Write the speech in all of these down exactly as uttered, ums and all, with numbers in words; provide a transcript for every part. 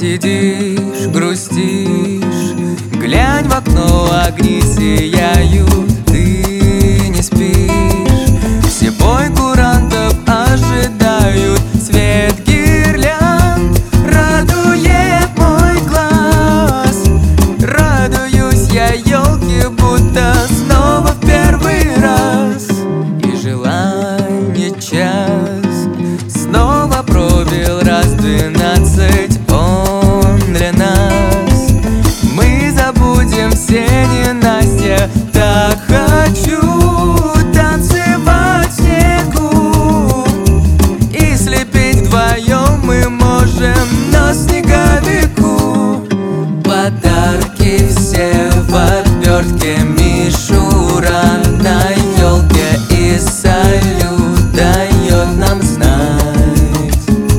сидишь, грустишь, глянь в окно, огни сияют, ты не спишь. Все бой курантов ожидают, свет гирлянд радует мой глаз. Радуюсь я елке, будто снова в первый раз. И желание час снова пробил раз двенадцать. Он для нас, мы забудем все ненастья. Так хочу танцевать в снегу, и слепить вдвоем мы можем на снеговику. Подарки все в отвертке, мишура на елке, и салют дает нам знать: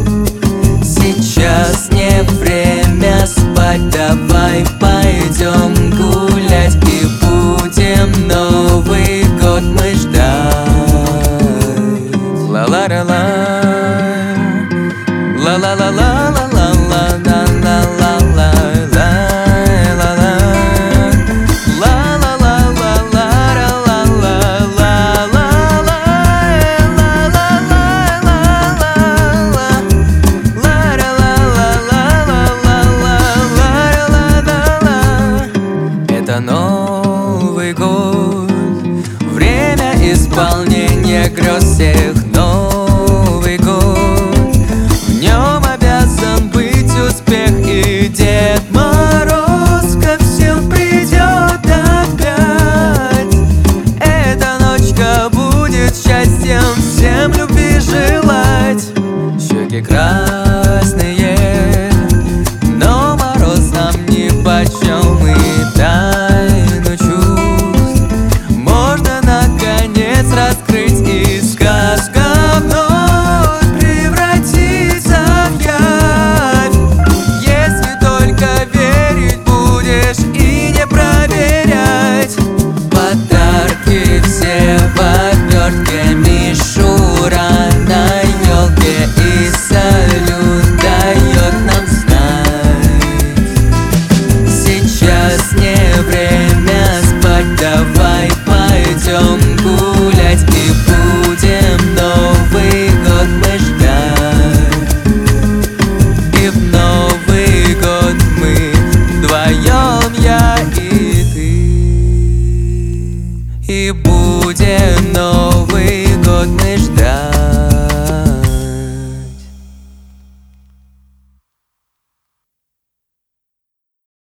сейчас не время спать, давай пойдем гулять, и будем Новый год мы ждать. Ла-ла-ла-ла, ла-ла-ла-ла-ла-ла-ла-ла. Это Новый год, время исполнения грез всех. Новый год, в нем обязан быть успех, и Дед Мороз ко всем придет опять. Эта ночка будет счастьем всем любви желать. Щеки красные,